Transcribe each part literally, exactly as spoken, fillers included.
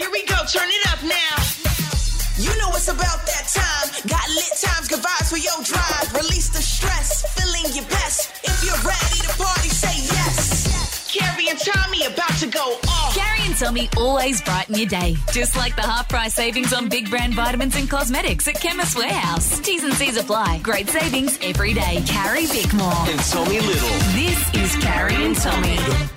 Here we go, turn it up now. You know it's about that time. Got lit times, good vibes for your drive. Release the stress, feeling your best. If you're ready to party, say yes. Carrie and Tommy about to go off. Carrie and Tommy always brighten your day. Just like the half price savings on big brand vitamins and cosmetics at Chemist Warehouse. T's and C's apply. Great savings every day. Carrie Bickmore. And Tommy Little. This is Carrie and Tommy.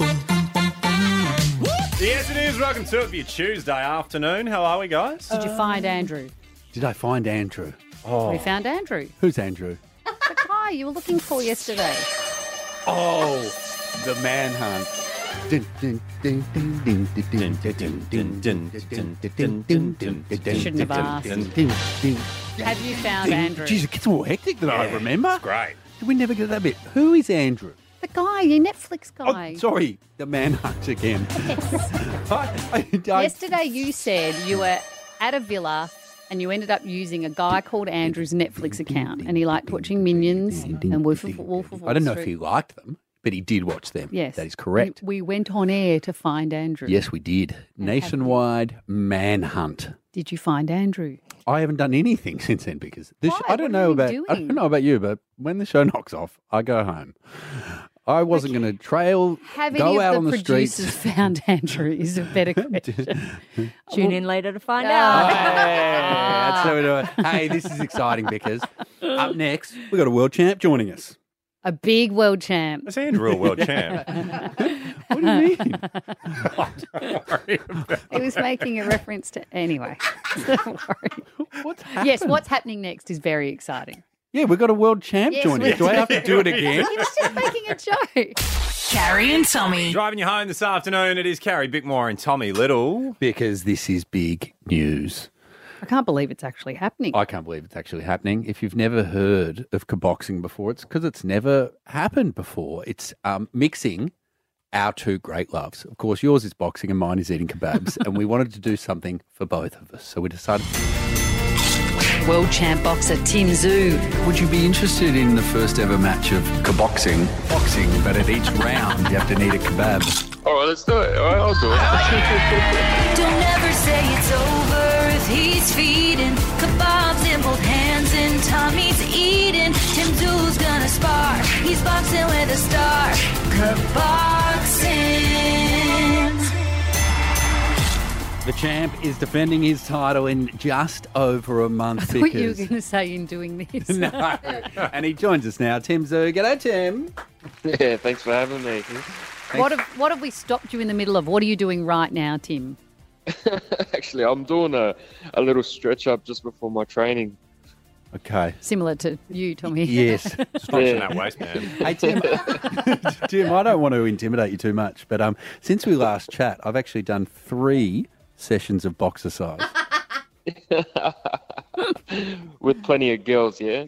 Yes, it is. Welcome to it for your Tuesday afternoon. How are we, guys? Did you find Andrew? Did I find Andrew? Oh, We found Andrew. Who's Andrew? The guy you were looking for yesterday. Oh, the manhunt. Dun, dun, dun, dun, dun, dun, dun, dun, dun, dun, dun, dun, dun, dun, Shouldn't have dun, asked. dun, dun, dun. Have you found Andrew? Jeez, it gets more hectic than I Yeah, remember. it's great. Did we never get that bit? Who is Andrew? The guy, your Netflix guy. Oh, sorry, the manhunt again. I, I, I, Yesterday you said you were at a villa and you ended up using a guy called Andrew's Netflix account and he liked watching Minions and Wolf of, Wolf of Wall I don't know if Street. he liked them, but he did watch them. Yes. That is correct. We, we went on air to find Andrew. Yes, we did. Nationwide manhunt. Did you find Andrew? I haven't done anything since then because this. Why? I don't What know have you about. been I doing? don't know about you, but when the show knocks off, I go home. I wasn't going to trail, Have go any out of on the the streets. producers found Andrew is a better question. Tune in later to find Hey, out. that's how we do it. Hey, this is exciting because up next we've got a world champ joining us. A big world champ. Is Andrew a world champ? What do you mean? He was making a reference to... Anyway, don't worry. What's happened? Yes, what's happening next is very exciting. Yeah, we've got a world champ Yes, joining we us. Do I have to do it again? He was just making a joke. Carrie and Tommy. Driving you home this afternoon, it is Carrie Bickmore and Tommy Little. Because this is big news. I can't believe it's actually happening. I can't believe it's actually happening. If you've never heard of kickboxing before, it's because it's never happened before. It's um, mixing our two great loves. Of course, yours is boxing and mine is eating kebabs. And we wanted to do something for both of us. So we decided, World champ boxer Tim Zhu. would you be interested in the first ever match of kickboxing? Boxing, but at each round you have to need a kebab. All right, let's do it. All right, I'll do it. Don't ever say it's over if he's feeding. Kebabs in both hands and Tommy's eating. Tim Zhu's gonna spar. He's boxing with a star. Kebboxing. The champ is defending his title in just over a month. I thought you were because... going to say in doing this. No. And he joins us now, Tim Zhu. G'day, Tim. Yeah, thanks for having me. What have, what have we stopped you in the middle of? What are you doing right now, Tim? Actually, I'm doing a, a little stretch up just before my training. Okay. Similar to you, Tommy. Yes. Stretching Yeah. that waist, man. Hey, Tim. Tim, I don't want to intimidate you too much, but um, since we last chat, I've actually done three sessions of boxercise. With plenty of girls, yeah?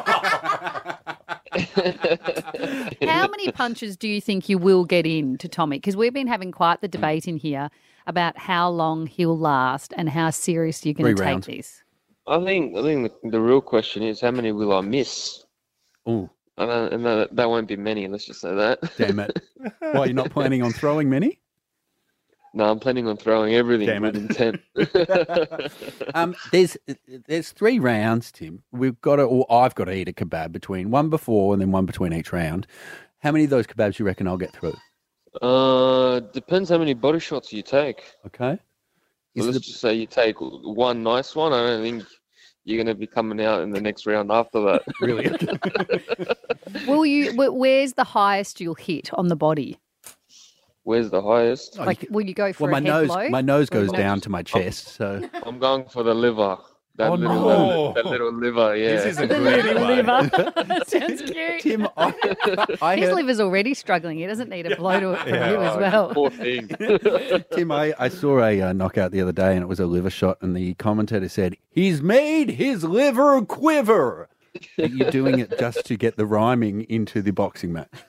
How many punches do you think you will get in to Tommy? Because we've been having quite the debate in here about how long he'll last and how serious you're going to Three take rounds. this. I think I think the, the real question is how many will I miss? Oh, And, I, and that, that won't be many, let's just say that. damn it. Why, you're not planning on throwing many? No, I'm planning on throwing everything Damn it. with intent. Um, there's there's three rounds, Tim. We've got to, or I've got to eat a kebab between one before and then one between each round. How many of those kebabs do you reckon I'll get through? uh, depends how many body shots you take. Okay. So Is let's it just say you take one nice one. I don't think you're going to be coming out in the next round after that. really? Will you? wh- Where's the highest you'll hit on the body? Where's the highest? Like, will you go for Well, my a head nose blow? my nose Or goes not? down to my chest, so I'm going for the liver. That Oh, little, no. that, that little liver, yeah. This isn't The good little anyway. liver. Sounds cute. Tim, I, I His heard, liver's already struggling. He doesn't need a blow to it from Yeah, you as Oh, well. Poor thing. Tim, I, I saw a uh, knockout the other day, and it was a liver shot, and the commentator said, "He's made his liver quiver." Are you doing it just to get the rhyming into the boxing match?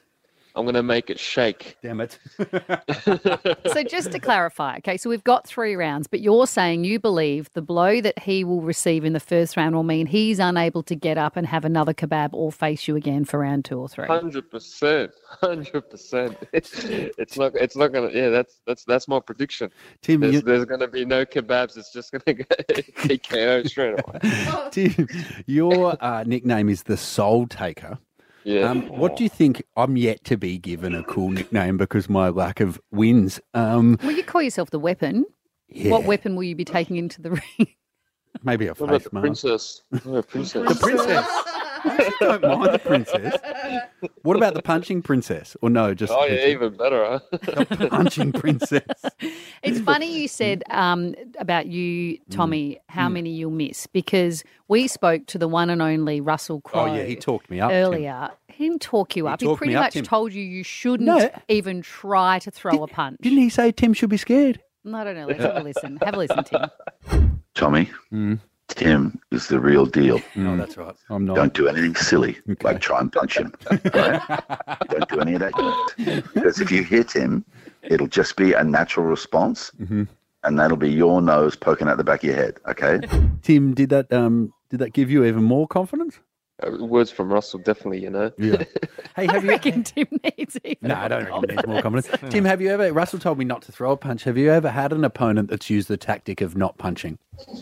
I'm going to make it shake. Damn it. So just to clarify, okay, so we've got three rounds, but you're saying you believe the blow that he will receive in the first round will mean he's unable to get up and have another kebab or face you again for round two or three. Hundred percent, hundred percent. It's not. It's not gonna. Yeah, that's that's that's my prediction. Tim, There's, you, there's gonna be no kebabs. It's just gonna get T K O straight away. Tim, your uh, nickname is the Soul Taker. Yeah. Um, what do you think? I'm yet to be given a cool nickname because my lack of wins. Um, Will you call yourself the weapon? yeah, What weapon will you be taking into the ring? maybe a What about face the mask. princess? Oh, princess. The princess. I actually don't mind the princess. What about the punching princess? Or no, just Oh yeah, even better, huh? the punching princess. It's funny you said um, about you, Tommy, how many you'll miss, because we spoke to the one and only Russell Crowe Oh yeah, he talked me up. Tim. earlier. He didn't talk you He up. He talked pretty me up, much Tim. told you you shouldn't No. even try to throw a punch. Didn't he say Tim should be scared? I don't know. Let's have a listen. Have a listen, Tim. Tommy, Mm. Tim is the real deal. No, that's right. I'm not. Don't do anything silly, like try and punch him. Right? Don't do any of that. Because if you hit him, it'll just be a natural response, Mm-hmm. and that'll be your nose poking out the back of your head. Okay. Tim, did that um did that give you even more confidence? Uh, Words from Russell, definitely. You know. Yeah. Hey, I have you? reckon Tim needs even. No, I don't reckon there's more confidence. Tim, have you ever? Russell told me not to throw a punch. Have you ever had an opponent that's used the tactic of not punching?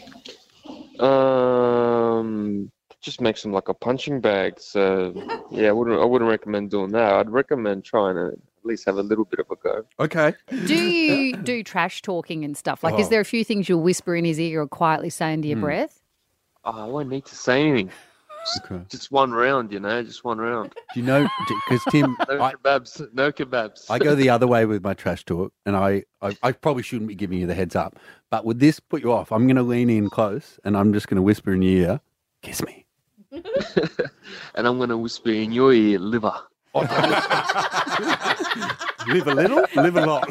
Um, just makes them like a punching bag. So yeah, I wouldn't. I wouldn't recommend doing that. I'd recommend trying to at least have a little bit of a go. Okay. Do you do trash talking and stuff? Like, is Oh. there a few things you'll whisper in his ear or quietly say under your breath? Oh, I won't need to say anything. Just, Okay. just one round, you know, just one round. Do you know? Because Tim, No I, kebabs. No kebabs. I go the other way with my trash talk, and I, I, I probably shouldn't be giving you the heads up. But would this put you off? I'm going to lean in close, and I'm just going to whisper in your ear, "Kiss me." And I'm gonna whisper in your ear, liver. Live a little, live a lot.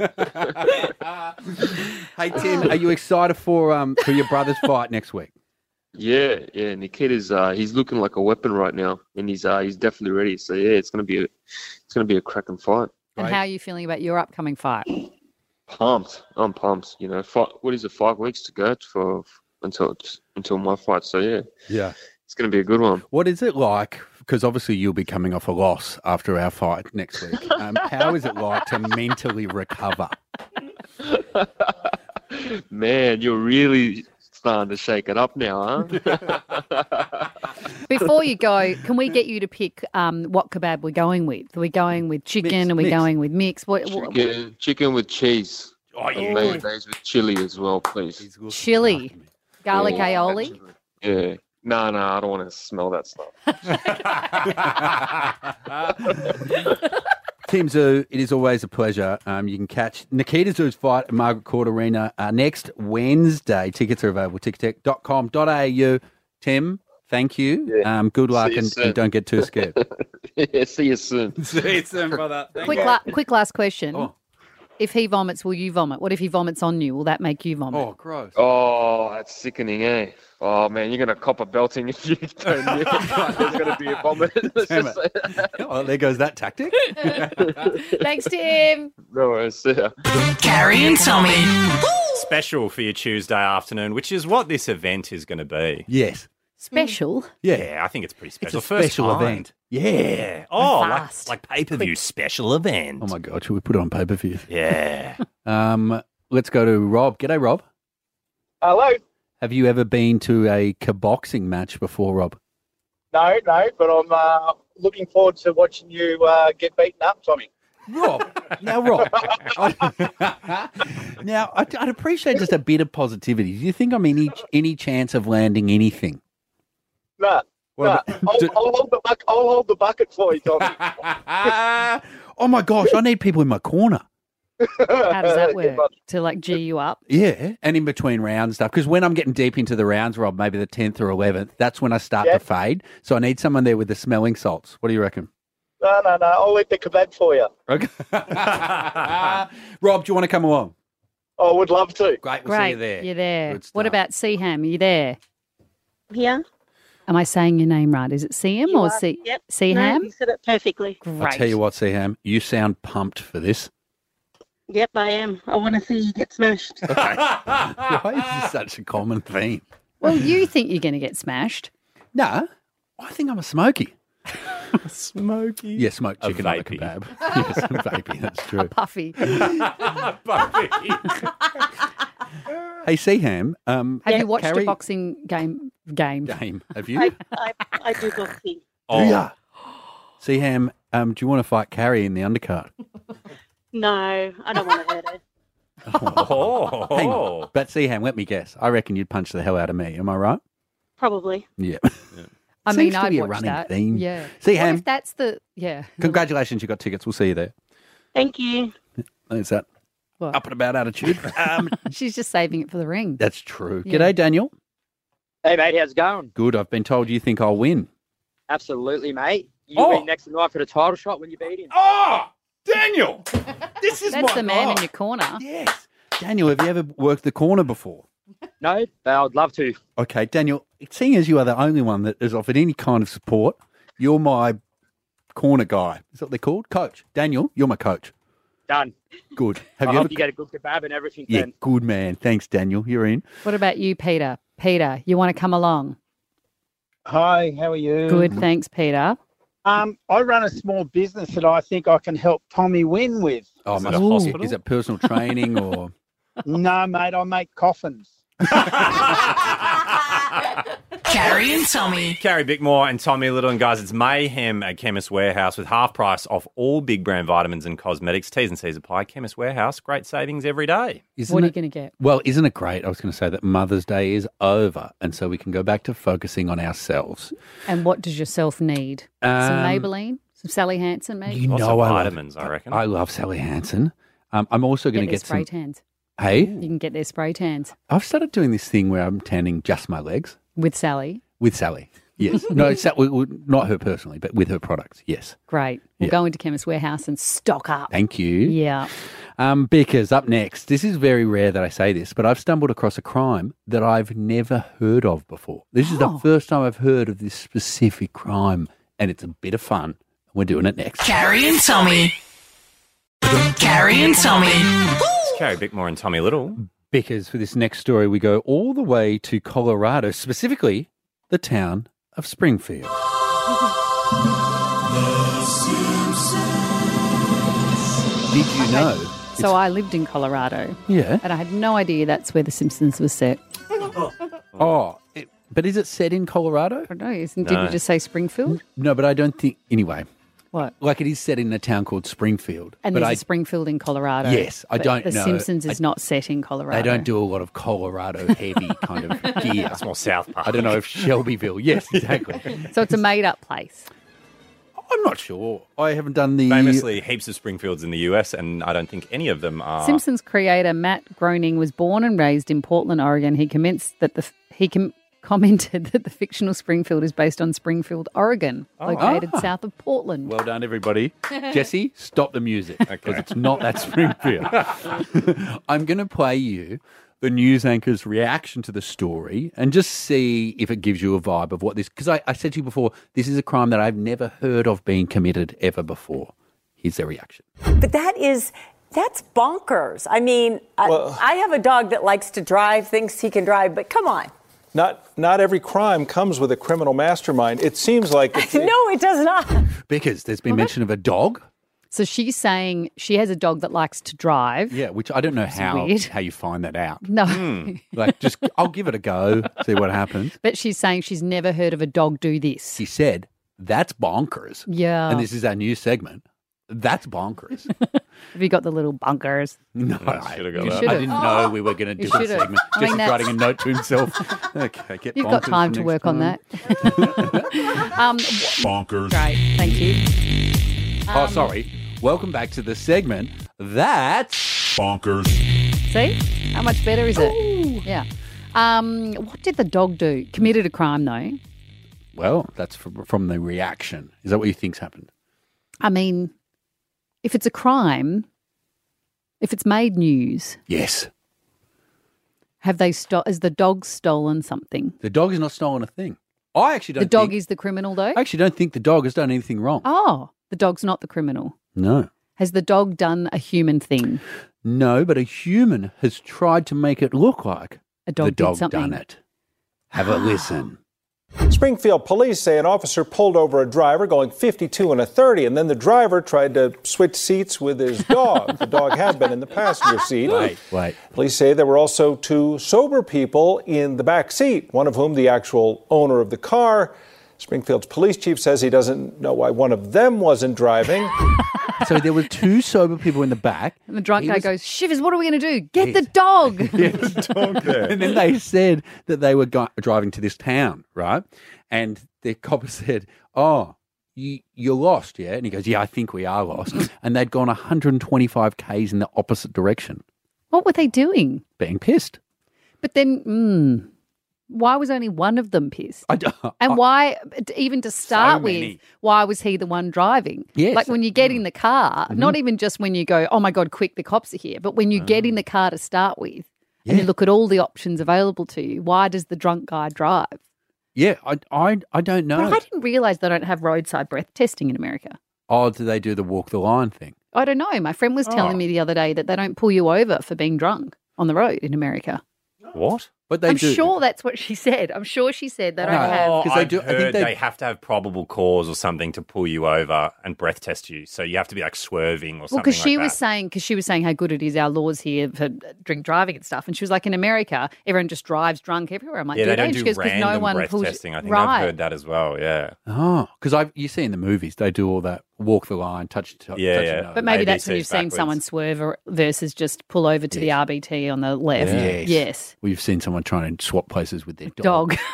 Hey Tim, are you excited for um for your brother's fight next week? Yeah, yeah. Nikita's uh, he's looking like a weapon right now, and he's uh, he's definitely ready. So yeah, it's gonna be a it's gonna be a cracking fight. And Right. how are you feeling about your upcoming fight? Pumped. I'm pumped. You know, five, what is it? Five weeks to go for until until my fight. So yeah, Yeah. it's gonna be a good one. What is it like? Because obviously you'll be coming off a loss after our fight next week. Um, how is it like to mentally recover? Man, you're really starting to shake it up now, huh? Before you go, can we get you to pick um, what kebab we're going with? Are we going with chicken? Mix, Are we mix. going with mix? What, what, chicken, chicken with cheese. Oh, And mayonnaise with chili as well, please. chili, garlic Yeah, aioli? absolutely. Yeah. No, no, I don't want to smell that stuff. Team Zoo, it is always a pleasure. Um, you can catch Nikita Zoo's fight at Margaret Court Arena uh, next Wednesday. Tickets are available, ticketek dot com dot a u. Tim, thank you. Yeah. Um, good luck See you and, soon. and don't get too scared. Yeah, see you soon. See you soon, brother. Quick, la- quick last question. Oh. If he vomits, will you vomit? What if he vomits on you? Will that make you vomit? Oh, gross. Oh, that's sickening, eh? Oh, man, you're going to cop a belting if you don't. There's going to be a vomit. Let's Damn just say- Oh, there goes that tactic. Thanks, Tim. No worries. See ya. Carrie and Tommy. Special for your Tuesday afternoon, which is what this event is going to be. Yes. Special. Yeah. Yeah, I think it's pretty It's special. a First special time. event. Yeah. Yeah. Oh, like, Fast. like pay-per-view special event. Oh, my God. Should we put it on paper for you? Yeah. Um, let's go to Rob. G'day, Rob. Hello. Have you ever been to a kickboxing match before, Rob? No, no, but I'm uh, looking forward to watching you uh, get beaten up, Tommy. Rob, now, Rob. now, I'd, I'd appreciate just a bit of positivity. Do you think I'm any any chance of landing anything? No, What no. about- I'll, do- I'll, hold the buck, I'll hold the bucket for you, Tommy. oh my gosh, I need people in my corner. How does that Yeah, work? but- To like G you up? Yeah, and in between round stuff. Because when I'm getting deep into the rounds, Rob, maybe the tenth or eleventh, that's when I start Yeah. to fade. So I need someone there with the smelling salts. What do you reckon? No, no, no. I'll eat the kebab for you. Okay. Rob, do you want to come along? I would love to. Great, we'll see Great. you there. You're there. Good What stuff. about Seaham? Are you there? Here? Am I saying your name right? Is it Siam You or are- C- Yep. Seaham? No, you said it perfectly. Great. I'll tell you what, Seaham, you sound pumped for this. Yep, I am. I want to see you get smashed. Why is this such a common theme? Well, you think you're going to get smashed. No, I think I'm a smoky. Smoky. Yeah, smoked A chicken on a vapey. kebab. Yes, a vapey, that's true. Puffy. Hey, Seaham, um, Have you watched Carrie- a boxing game? Game. game? Have you? I, I, I do boxing. Do ya? Seaham, um, do you want to fight Carrie in the undercard? No, I don't want to hurt her. Oh. Hang on. But Seaham, let me guess. I reckon you'd punch the hell out of me. Am I right? Probably. Yeah. I Seems mean, to I'd be a watch running that. theme. Yeah. See, What Ham- if that's the yeah? Congratulations, you got tickets. We'll see you there. Thank you. There's that What? up and about attitude. Um, She's just saving it for the ring. that's true. Yeah. G'day, Daniel. Hey, mate, how's it going? Good. I've been told you think I'll win. Absolutely, mate. You'll Oh. be next tonight for the title shot when you beat him. Oh, Daniel. This is That's my the man oh. in your corner. Yes. Daniel, have you ever worked the corner before? No, but I'd love to. Okay, Daniel, seeing as you are the only one that has offered any kind of support, you're my corner guy. Is that what they're called? Coach. Daniel, you're my coach. Done. Good. Have I you hope ever... you get a good kebab and everything Yeah, then. good man. Thanks, Daniel. You're in. What about you, Peter? Peter, you want to come along? Hi, how are you? Good, thanks, Peter. Um, I run a small business that I think I can help Tommy win with. Oh, Is must- it a hospital? Is it personal training or... No, mate, I make coffins. Carrie and Tommy. Carrie Bickmore and Tommy Little. And guys, it's mayhem at Chemist Warehouse with half price off all big brand vitamins and cosmetics. T's and C's apply. Chemist Warehouse, great savings every day. Isn't What are it- you going to get? Well, isn't it great? I was going to say that Mother's Day is over, and so we can go back to focusing on ourselves. And what does yourself need? Some Um, Maybelline? Some Sally Hansen, maybe? You Lots know of I love- vitamins, I reckon. I love Sally Hansen. Um, I'm also going Get to their get spray some. tans. Hey, You can get their spray tans I've started doing this thing where I'm tanning just my legs with Sally. with Sally. Yes, no, Sa- w- w- not her personally, but with her products. Yes, Great. We'll Yeah. go into Chemist Warehouse and stock up. thank you. Yeah. Um, because up next, this is very rare that I say this, but I've stumbled across a crime that I've never heard of before. This is Oh. the first time I've heard of this specific crime, and it's a bit of fun. We're doing it next. Carrie and Tommy. Carrie and Tommy. It's Carrie Bickmore and Tommy Little. Because for this next story, we go all the way to Colorado, specifically the town of Springfield. Did you know? So I lived in Colorado Yeah. and I had no idea that's where The Simpsons was set. Oh, it, but is it set in Colorado? I don't know. Isn't, Did No. you just say Springfield? No, but I don't think. Anyway, What? like it is set in a town called Springfield. And but there's I, a Springfield in Colorado. Yes, I but don't The know. Simpsons is not set in Colorado. they don't do a lot of Colorado heavy kind of gear. That's more South Park. I don't know if Shelbyville. Yes, exactly. So it's a made up place. I'm not sure. I haven't done the Famously, heaps of Springfields in the U S, and I don't think any of them are. Simpsons creator Matt Groening was born and raised in Portland, Oregon. He commenced that the he com- commented that the fictional Springfield is based on Springfield, Oregon, located Ah. south of Portland. Well done, everybody. Jesse, stop the music because it's not that Springfield. I'm going to play you the news anchor's reaction to the story and just see if it gives you a vibe of what this. Because I, I said to you before, this is a crime that I've never heard of being committed ever before. Here's their reaction. But that is, that's bonkers. I mean, Well- I, I have a dog that likes to drive, thinks he can drive, but come on. Not not every crime comes with a criminal mastermind. It seems like it's, No, it does not. Because there's been mention of a dog. So she's saying she has a dog that likes to drive. Yeah, which I don't know how weird. how you find that out. No. Like, just I'll give it a go, see what happens. But she's saying she's never heard of a dog do this. She said, "That's bonkers." Yeah. And this is our new segment. That's bonkers. Have you got the little bunkers? No, I I, should've got you that. know, I didn't know we were going to do You this should've. segment. I mean, Jesse's that's- writing a note to himself. Okay, get You've got bonkers time for to next work on time. that. um, Bonkers. great, thank you. Oh, Um, sorry. Welcome back to the segment. That's Bonkers. See? How much better is it? Yeah. Um, what did the dog do? Committed a crime, though. well, that's from, from the reaction. Is that what you think's happened? I mean, if it's a crime, if it's made news, Yes. have they sto- has the dog stolen something? The dog has not stolen a thing. I actually don't The dog think, is the criminal, though? I actually don't think the dog has done anything wrong. Oh, the dog's not the criminal. No. Has the dog done a human thing? No, but a human has tried to make it look like A dog the did dog something. done it. Have a listen. Springfield police say an officer pulled over a driver going fifty-two and a thirty, and then the driver tried to switch seats with his dog. The dog had been in the passenger seat. Wait, wait. Police say there were also two sober people in the back seat, one of whom the actual owner of the car. Springfield's police chief says he doesn't know why one of them wasn't driving. So there were two sober people in the back. And the drunk He guy was- goes, Shivers, what are we going to do? Get the dog. Yes. Dog there. And then they said that they were go- driving to this town, right? And the cop said, oh, you, you're lost, yeah? And he goes, yeah, I think we are lost. And they'd gone one hundred twenty-five kays in the opposite direction, What were they doing? being pissed. But then, mm, why was only one of them pissed? I, d- And I- why, even to start with, many. why was he the one driving? Yes. Like when you get in the car, Mm-hmm. not even just when you go, oh my God, quick, the cops are here, but when you get in the car to start with and you Yeah. look at all the options available to you, why does the drunk guy drive? Yeah, I, I, I don't know. But I didn't realise they don't have roadside breath testing in America. Oh, do they do the walk the line thing? I don't know. My friend was telling Oh. me the other day that they don't pull you over for being drunk on the road in America. What? But they I'm do. sure that's what she said. I'm sure she said they don't No. have. Oh, 'Cause they I've do- I think heard they- they... have to have probable cause or something to pull you over and breath test you. So you have to be like swerving or Well, something because like she that. was saying, because she was saying how good it is our laws here for drink driving and stuff, and she was like, in America, everyone just drives drunk everywhere. I'm like, yeah, do they they? don't And do she goes, 'Cause random no one breath pulls testing. I think right. I've heard that as well. Yeah. Oh, because I you see in the movies they do all that walk the line, touch, touch Yeah, touch yeah. your nose. But maybe A B that's when Cs you've seen backwards. someone swerve or- versus just pull over to the R B T on the left. Yes. Yes. We've seen someone trying to swap places with their dog. Dog.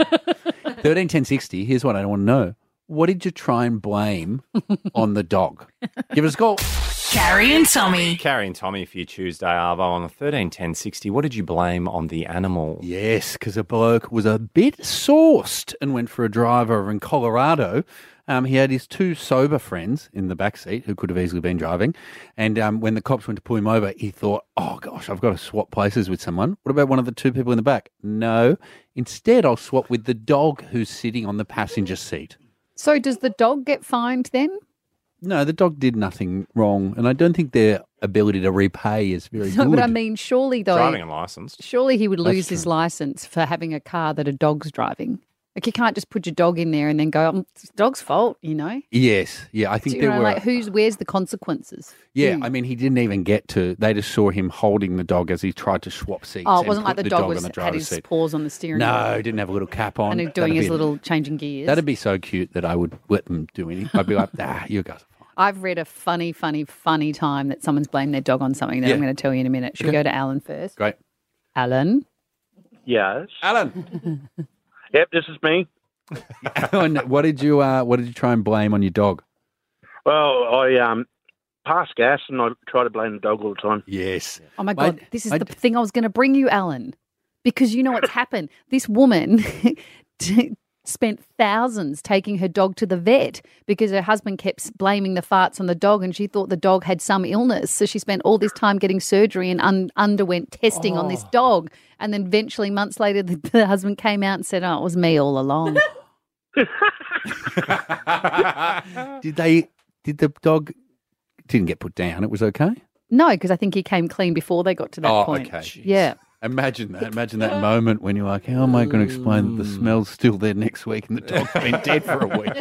thirteen ten sixty, here's what I want to know. What did you try and blame on the dog? Give us a call. Carrie and Tommy. Carrie and Tommy for your Tuesday, Arvo, on the thirteen ten sixty. What did you blame on the animal? Yes, because a bloke was a bit sauced and went for a drive over in Colorado. Um, he had his two sober friends in the back seat who could have easily been driving. And um, when the cops went to pull him over, he thought, oh, gosh, I've got to swap places with someone. What about one of the two people in the back? No. Instead, I'll swap with the dog who's sitting on the passenger seat. So does the dog get fined then? No, the dog did nothing wrong. And I don't think their ability to repay is very No, good. but I mean, surely though, Driving unlicensed. surely he would That's lose his true. license for having a car that a dog's driving. Like you can't just put your dog in there and then go, "Mm, it's the dog's fault, you know? Yes, yeah, I think Do you there know, were. like who's where's the consequences? Yeah, Who? I mean, he didn't even get to. They just saw him holding the dog as he tried to swap seats. Oh, it and wasn't like put the dog, on was the had driver's his seat. paws on the steering No, wheel. he didn't have a little cap on. And he was doing That'd his be- little changing gears. That'd be so cute that I would let them do anything. I'd be like, ah, you guys. I've read a funny, funny, funny time that someone's blamed their dog on something that Yeah. I'm going to tell you in a minute. Should we Okay. go to Alan first? Great. Alan? Yes. Alan. Yep, this is me. Alan, what did you uh, what did you try and blame on your dog? Well, I um pass gas and I try to blame the dog all the time. Yes. Oh my Mate, God, this is I the d- thing I was going to bring you, Alan, because you know what's happened. This woman t- spent thousands taking her dog to the vet because her husband kept blaming the farts on the dog and she thought the dog had some illness. So she spent all this time getting surgery and un- underwent testing on this dog. And then eventually, months later, the, the husband came out and said, oh, it was me all along. Did they? Did the dog? Didn't get put down. It was okay. No, because I think he came clean before they got to that Oh, point. okay. Yeah. Imagine that. Imagine that moment when you're like, how am I going to explain that the smell's still there next week and the dog's been dead for a week?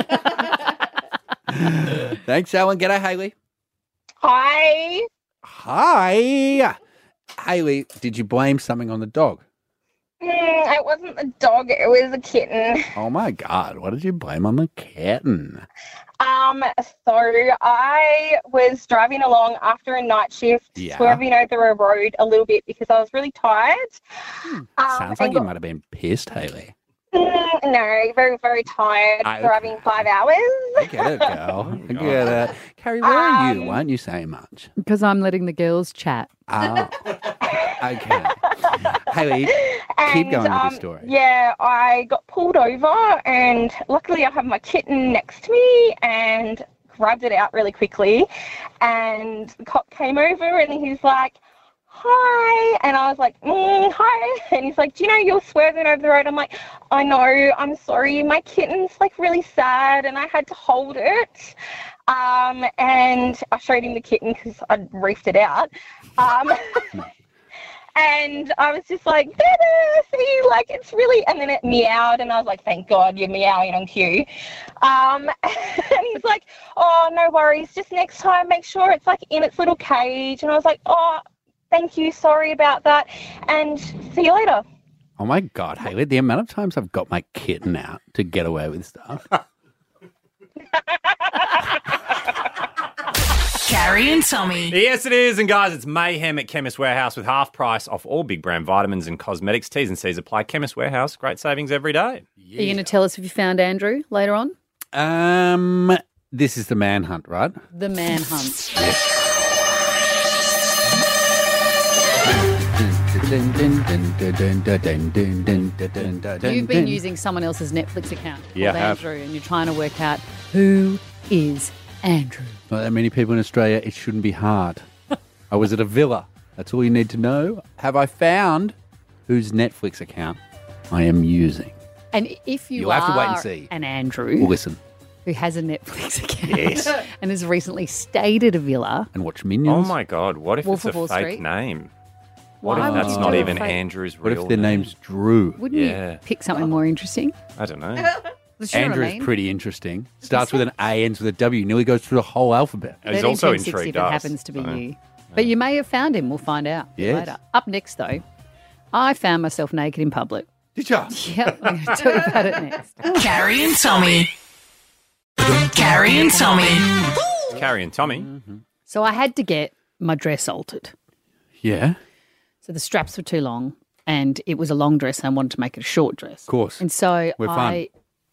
Thanks, Alan. G'day, Hayley. Hi. Hi. Hayley, did you blame something on the dog? Mm, it wasn't the dog, it was a kitten. Oh, my God. What did you blame on the kitten? Um, so I was driving along after a night shift, Yeah. swerving over a road a little bit because I was really tired. Um, Sounds like and you got- might have been pissed, Hayley. Mm, no, very, very tired, Ah, okay. driving five hours. I get it, girl. I get it. Carrie, where are you? Why aren't you saying much? Because I'm letting the girls chat. Ah, okay. Hayley, keep And, going with um, your story. Yeah, I got pulled over and luckily I have my kitten next to me and grabbed it out really quickly. And the cop came over and he's like, hi. And I was like, mm, hi. And he's like, do you know you're swerving over the road? I'm like, I know, I'm sorry. My kitten's like really sad and I had to hold it. Um, and I showed him the kitten because I'd reefed it out. Um, and I was just like, see, like it's really, and then it meowed and I was like, thank God you're meowing on cue. Um, and he's like, oh, no worries. Just next time, make sure it's like in its little cage. And I was like, oh, thank you. Sorry about that. And see you later. Oh my God, Hayley, the amount of times I've got my kitten out to get away with stuff. Carrie and Tommy. Yes, it is. And guys, it's mayhem at Chemist Warehouse with half price off all big brand vitamins and cosmetics. T's and C's apply. Chemist Warehouse, great savings every day. Are you going to tell us if you found Andrew later on? Um, this is the manhunt, right? The manhunt. You've been using someone else's Netflix account called Yeah, I have. Andrew, and you're trying to work out who is Andrew. Not that many people in Australia. It shouldn't be hard. I was at a villa. That's all you need to know. Have I found whose Netflix account I am using? And if you You'll are have to wait and see. an Andrew Well, listen. who has a Netflix account Yes. and has recently stayed at a villa, And watch Minions. Oh my God, what if Wolf it's of a Wall fake Street? name? What Why if would that's you not do a even fake- Andrew's What real if their name? name's Drew? wouldn't Yeah. you pick something more interesting? I don't know. That's what I Andrew's mean. pretty interesting. Starts with an A, ends with a W. Nearly goes through the whole alphabet. He's thirteen also ten sixty intrigued if it us. happens to be so- you. But you may have found him. We'll find out Yes. later. Up next, though, I found myself naked in public. Did you? Yeah, I'm going to tell you about it next. Carrie and Tommy. Carrie and Tommy. Carrie and Tommy. So I had to get my dress altered. Yeah. So the straps were too long, and it was a long dress, and I wanted to make it a short dress. Of course. And so We're I.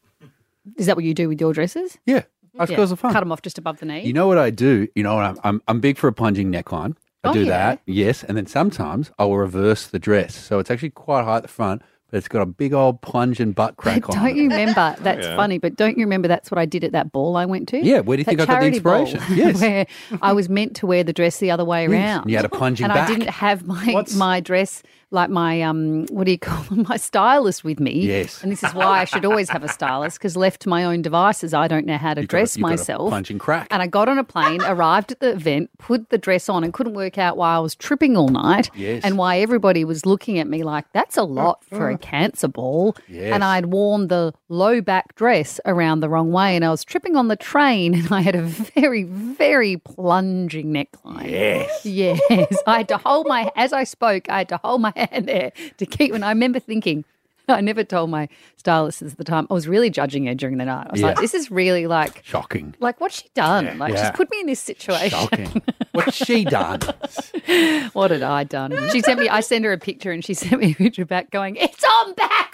Is that what you do with your dresses? Yeah. Us Yeah, girls are fun. Cut them off just above the knee. You know what I do? You know what I'm, I'm, I'm big for a plunging neckline. I Oh, do yeah. that, yes. And then sometimes I will reverse the dress. So it's actually quite high at the front, but it's got a big old plunge and butt crack But on don't it. you remember? That's Yeah. funny, but don't you remember that's what I did at that ball I went to? Yeah, where do you think That I got the charity ball, inspiration? Yes. where I was meant to wear the dress the other way Yes, around. and you had a plunging and back. I didn't have my my dress, like my, um, what do you call them, my stylist with me. Yes. And this is why I should always have a stylist, because left to my own devices, I don't know how to You've got a- dress you've got a myself. plunging crack. And I got on a plane, arrived at the event, put the dress on and couldn't work out why I was tripping all night Yes. and why everybody was looking at me like, that's a lot for a cancer ball. Yes. And I'd worn the low back dress around the wrong way and I was tripping on the train and I had a very, very plunging neckline. Yes. Yes. I had to hold my, as I spoke, I had to hold my hand there to keep, and I remember thinking, I never told my stylist at the time. I was really judging her during the night. I was Yeah. like, this is really like, Shocking. like what's she done? Like Yeah. she's put me in this situation. Shocking. What's she done? What had I done? She sent me, I sent her a picture and she sent me a picture back going, it's on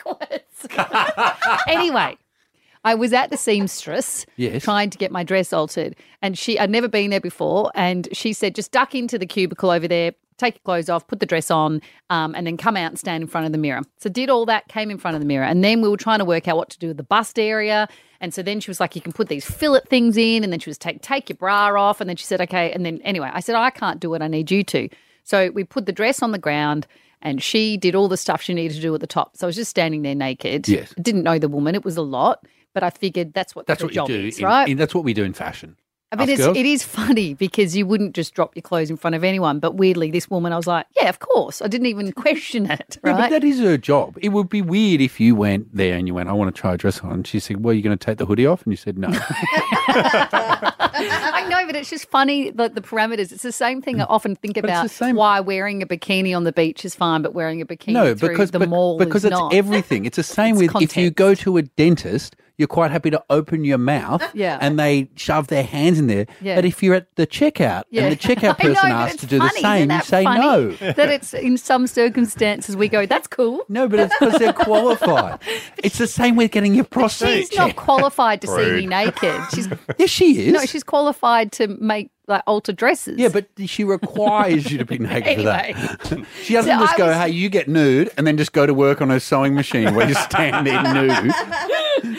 backwards. Anyway, I was at the seamstress Yes. trying to get my dress altered and she, I'd never been there before and she said, just duck into the cubicle over there, take your clothes off, put the dress on, um, and then come out and stand in front of the mirror. So did all that, came in front of the mirror. And then we were trying to work out what to do with the bust area. And so then she was like, you can put these fillet things in. And then she was take, take your bra off. And then she said, okay. And then anyway, I said, I can't do it. I need you to. So we put the dress on the ground and she did all the stuff she needed to do at the top. So I was just standing there naked. Yes. Didn't know the woman. It was a lot. But I figured that's what That's the what job you do. is, in- right? in- that's what we do in fashion. I mean, Us it's, girls? it is funny because you wouldn't just drop your clothes in front of anyone. But weirdly, this woman, I was like, yeah, of course. I didn't even question it, Yeah, right? but that is her job. It would be weird if you went there and you went, I want to try a dress on. And she said, well, are you going to take the hoodie off? And you said, no. I know, but it's just funny, the, the parameters. It's the same thing I often think But it's about the same- why wearing a bikini on the beach is fine, but wearing a bikini no, through because the but- mall because is it's not. everything. It's the same It's with if you context. go to a dentist, you're quite happy to open your mouth Yeah. and they shove their hands in there. Yeah. But if you're at the checkout Yeah. and the checkout I know, person but asks it's to do the funny. same, Isn't you that say funny? no. That it's in some circumstances we go, that's cool. No, but it's because they're qualified. It's the same with getting your prostate She's not checked. qualified to see me Rude. naked. She's Yes, she is. no, she's qualified to make like alter dresses. Yeah, but she requires you to be naked Anyway. for that. She doesn't So just I go, was- hey, you get nude, and then just go to work on her sewing machine where you stand there nude.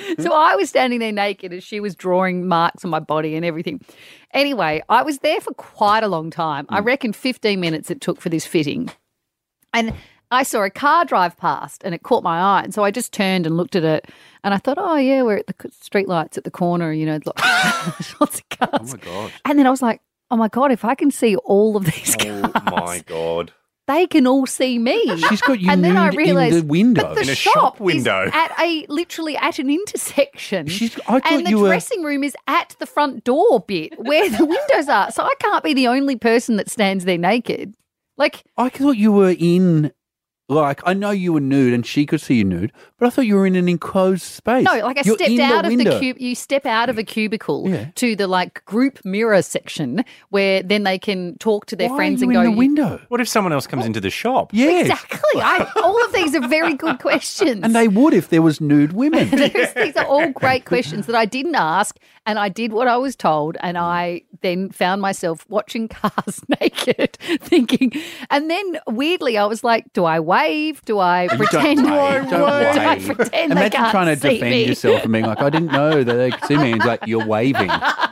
So I was standing there naked as she was drawing marks on my body and everything. Anyway, I was there for quite a long time. I reckon fifteen minutes it took for this fitting. And I saw a car drive past and it caught my eye. And so I just turned and looked at it and I thought, oh, yeah, we're at the street lights at the corner, you know, lots of cars. Oh, my God. And then I was like, oh, my God, if I can see all of these cars. Oh, my God. They can all see me. She's got you and then I nude realized, in the window. But the In a shop, shop window. is at a literally at an intersection. She's, I thought and the you were... dressing room is at the front door bit where the windows are. So I can't be the only person that stands there naked. Like I thought you were in... Like, I know you were nude and she could see you nude, but I thought you were in an enclosed space. No, like I You're stepped in out the of the window. cube. You step out of a cubicle Yeah. to the like group mirror section where then they can talk to their Why friends are you and in go. the window? What if someone else comes into the shop? Yeah. Exactly. I, all of these are very good questions. And they would if there was nude women. There's- These are all great questions that I didn't ask, and I did what I was told, and I then found myself watching cars naked, thinking, and then weirdly I was like, do I wave? Do I pretend? Don't wave. Don't do I wave. pretend they Imagine can't trying to see defend me? yourself and being like, I didn't know that they could see me. And it's like, you're waving.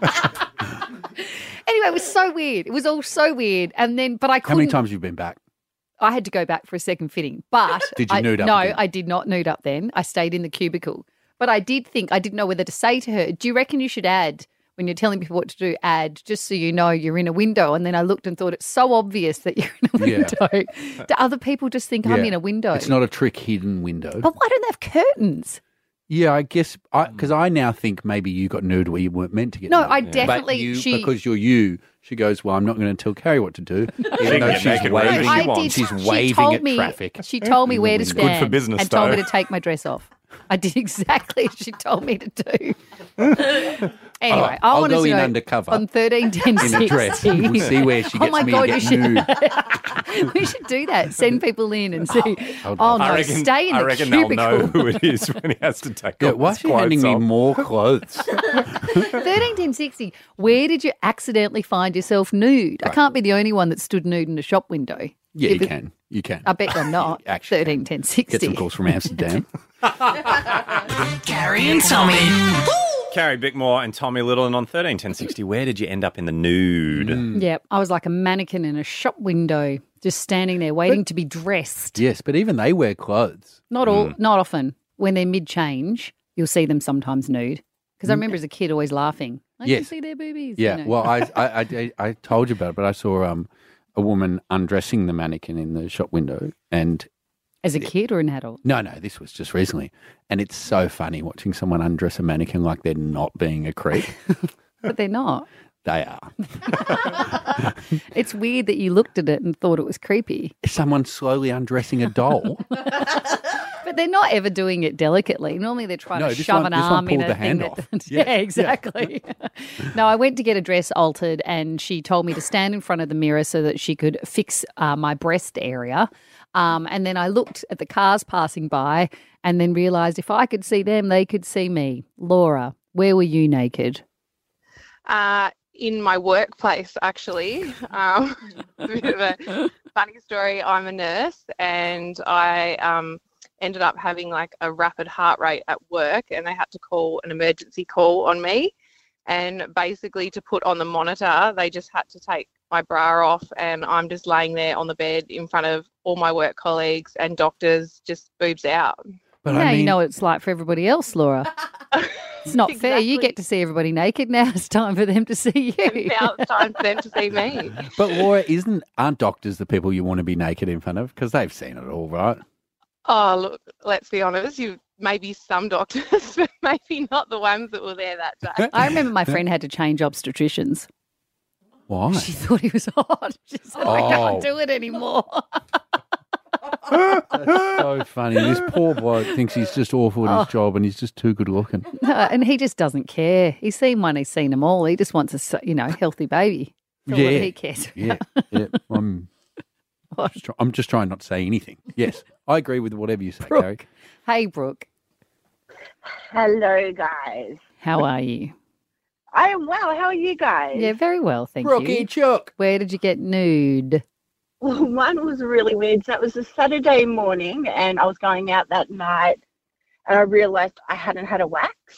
Anyway, it was so weird. It was all so weird, and then but I How couldn't. many times have you been back? I had to go back for a second fitting, but Did you I, nude up No, again? I did not nude up then. I stayed in the cubicle. But I did think, I didn't know whether to say to her, do you reckon you should add, when you're telling people what to do, add, just so you know you're in a window? And then I looked and thought, it's so obvious that you're in a Yeah. window. Do other people just think I'm Yeah. in a window? It's not a trick hidden window. But why don't they have curtains? Yeah, I guess because I, now think maybe you got nude where you weren't meant to get No, nude. I definitely- But you, she- because you're you, she goes, well, I'm not going to tell Carrie what to do, even though get she's naked wherever waving. she I did. She's she waving told at me, traffic. She told me in the where to window. Good for stand business, and told me though. to take my dress off. I did exactly as she told me to do. Anyway, I I'll wanted go to in know undercover on thirteen ten in a dress. We'll see where she Oh gets my me God, to you get should, nude. we should do that. Send people in and see. Hold Oh on. no, I reckon, stay in I the reckon cubicle. they'll know who it is when he has to take Yeah, off why his is she handing clothes me off. more clothes? thirteen ten sixty. Where did you accidentally find yourself nude? I Right. can't be the only one that stood nude in a shop window. Yeah, If you it- can. You can. I bet I'm not. Actually, thirteen ten sixty. Get some calls from Amsterdam. Gary and Tommy. Carrie Bickmore and Tommy Little, and on thirteen ten sixty, where did you end up in the nude? Mm. Yep, I was like a mannequin in a shop window, just standing there waiting to be dressed. Yes, but even they wear clothes. Not all, not often. When they're mid-change, you'll see them sometimes nude. Because I remember as a kid always laughing. I Yes. can see their boobies. Yeah, you know. well, I, I, I, I told you about it, but I saw um, a woman undressing the mannequin in the shop window, and As a kid or an adult? no, no, this was just recently, and it's so funny watching someone undress a mannequin like they're not being a creep. But they're not. They are. It's weird that you looked at it and thought it was creepy. Someone slowly undressing a doll. But they're not ever doing it delicately. Normally they're trying No, to this shove one- an this one arm in pulled a the hand thing off. that- Yeah, yeah, exactly. No, I went to get a dress altered and she told me to stand in front of the mirror so that she could fix uh, my breast area. Um, and then I looked at the cars passing by and then realised if I could see them, they could see me. Laura, where were you naked? Uh, in my workplace, actually. Um, a bit of a funny story. I'm a nurse and I um, ended up having like a rapid heart rate at work and they had to call an emergency call on me. And basically to put on the monitor, they just had to take my bra off and I'm just laying there on the bed in front of all my work colleagues and doctors, just boobs out. But now I mean, you know what it's like for everybody else, Laura. It's not fair. You get to see everybody naked. Now it's time for them to see you. Now it's time for them to see me. but Laura, isn't aren't doctors the people you want to be naked in front of because they've seen it all, right? Oh, look, let's be honest. You maybe some doctors, but maybe not the ones that were there that day. I remember my friend had to change obstetricians. Why? She thought he was hot. She said, I Oh. can't do it anymore. That's so funny. This poor bloke thinks he's just awful at his Oh. job and he's just too good looking. No, and he just doesn't care. He's seen one, he's seen them all. He just wants a, s- you know, healthy baby. That's all that he cares Yeah, about. yeah. I'm just, try- I'm just trying not to say anything. Yes, I agree with whatever you say, Brooke. Gary. Hey, Brooke, Hello, guys. how are you? I am well. How are you guys? Yeah, very well, thank Brookie you. Chuck. Where did you get nude? Well, one was really weird. So it was a Saturday morning, and I was going out that night, and I realised I hadn't had a wax.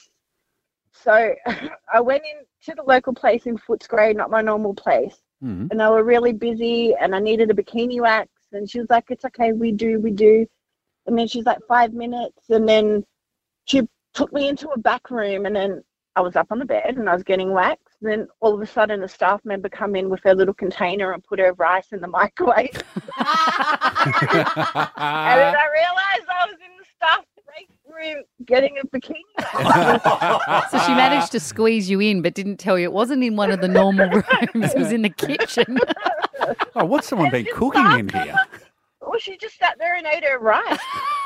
So I went in to the local place in Footscray, not my normal place. Mm. And they were really busy and I needed a bikini wax. And she was like, it's okay, we do, we do. And then she's like, five minutes. And then she took me into a back room and then I was up on the bed and I was getting waxed. And then all of a sudden a staff member come in with her little container and put her rice in the microwave. And then I realised I was in the staff break room getting a bikini wax. So she managed to squeeze you in, but didn't tell you it wasn't in one of the normal rooms. It was in the kitchen. Oh, what's someone been cooking in here? Well, she just sat there and ate her rice.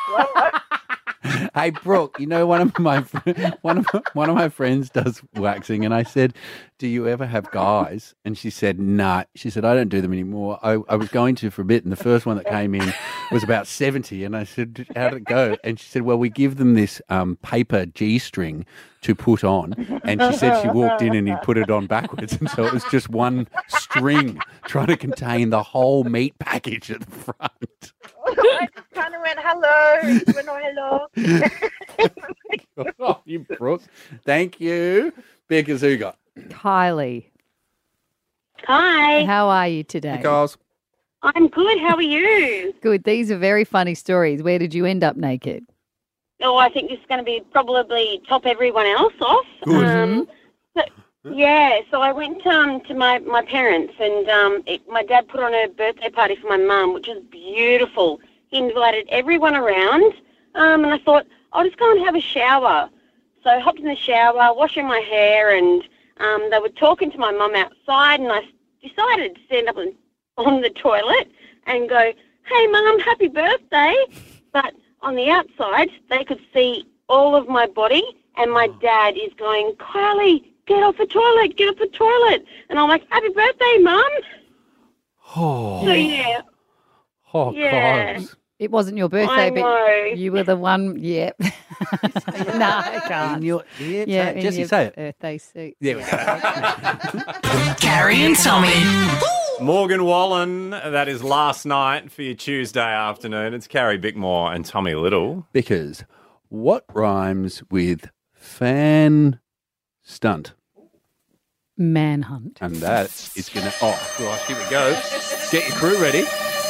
Hey, Brooke, you know one of my one of one of my friends does waxing, and I said, "Do you ever have guys?" And she said, "Nah." She said, "I don't do them anymore. I, I was going to for a bit, and the first one that came in was about seventy." And I said, "How did it go?" And she said, "Well, we give them this um, paper G-string to put on." And she said she walked in and he put it on backwards, and so it was just one string trying to contain the whole meat package at the front. I just kind of went, hello. She went, oh, hello. Oh, you Brooke. Thank you. Because who got? Kylie. Hi. How are you today? Hey, guys. I'm good. How are you? Good. These are very funny stories. Where did you end up naked? Oh, I think this is going to be probably top everyone else off. Good. Um, but, yeah, so I went um, to my, my parents and um, it, my dad put on a birthday party for my mum, which was beautiful. He invited everyone around um, and I thought, I'll just go and have a shower. So I hopped in the shower, washing my hair, and um, they were talking to my mum outside, and I decided to stand up on, on the toilet and go, hey, Mum, happy birthday. But on the outside, they could see all of my body, and my dad is going, Kylie, get off the toilet, get off the toilet. And I'm like, happy birthday, Mum. Oh, So, yeah. oh Yeah. guys. It wasn't your birthday, I but know. you were the one. Yep. no, I can't. In your, yeah, yeah, say it. in Jesse, your say it. birthday suit. There we go. Carrie and Tommy. Morgan Wallen, that is last night for your Tuesday afternoon. It's Carrie Bickmore and Tommy Little. Because what rhymes with fan stunt? Manhunt. And that is going to... Oh, gosh, here we go. Get your crew ready.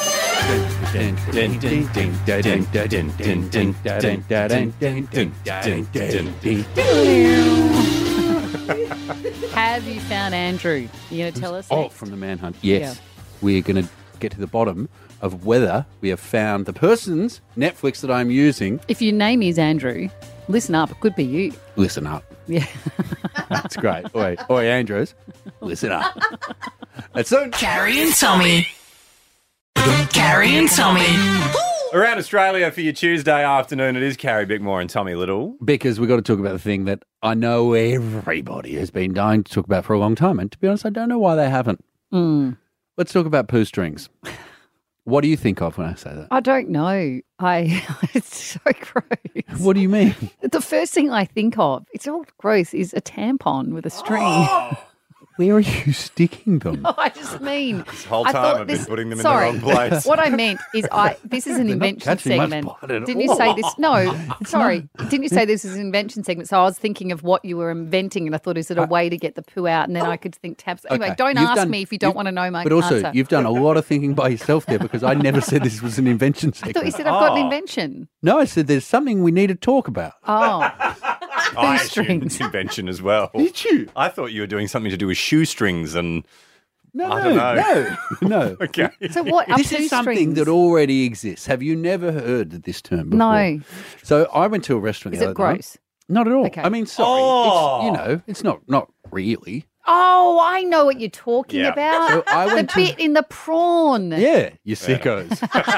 Have you found Andrew? You going to tell us? Oh, next? from the manhunt. Yes. We're going to get to the bottom of whether we have found the person's Netflix that I'm using. If your name is Andrew, listen up. It could be you. Listen up. Yeah. That's great. Oi, oi, Andrews. Listen up. That's soon. Carrie and Tommy. Carrie and Tommy. Around Australia for your Tuesday afternoon, it is Carrie Bickmore and Tommy Little. Because we've got to talk about the thing that I know everybody has been dying to talk about for a long time. And to be honest, I don't know why they haven't. Mm. Let's talk about poo strings. What do you think of when I say that? I don't know. I it's so gross. What do you mean? The first thing I think of, it's all gross, is a tampon with a string. Where are you sticking them? No, I just mean This whole I time thought I've been this- putting them sorry, in the wrong place. What I meant is, I this is an They're not invention catching much segment. blood at Didn't you all. say this? No, sorry. Didn't you say this is an invention segment? So I was thinking of what you were inventing, and I thought, is it a way to get the poo out? And then I could think tabs. Anyway, Okay, don't you've ask done- me if you don't you've- want to know my But also, answer. you've done a lot of thinking by yourself there because I never said this was an invention I segment. thought you said I've got an Oh. invention. No, I said there's something we need to talk about. Oh, I assumed strings. it's invention as well. Did you? I thought you were doing something to do with shoestrings and No, I don't know. no, no. okay. so what? Are This poo is something strings? that already exists. Have you never heard of this term before? No. So I went to a restaurant Is the it other night. gross? Not at all. Okay. I mean, sorry. Oh. It's, you know, it's not not really. Oh, I know what you're talking Yeah. about. So I the went to- bit in the prawn. Yeah, you sickos.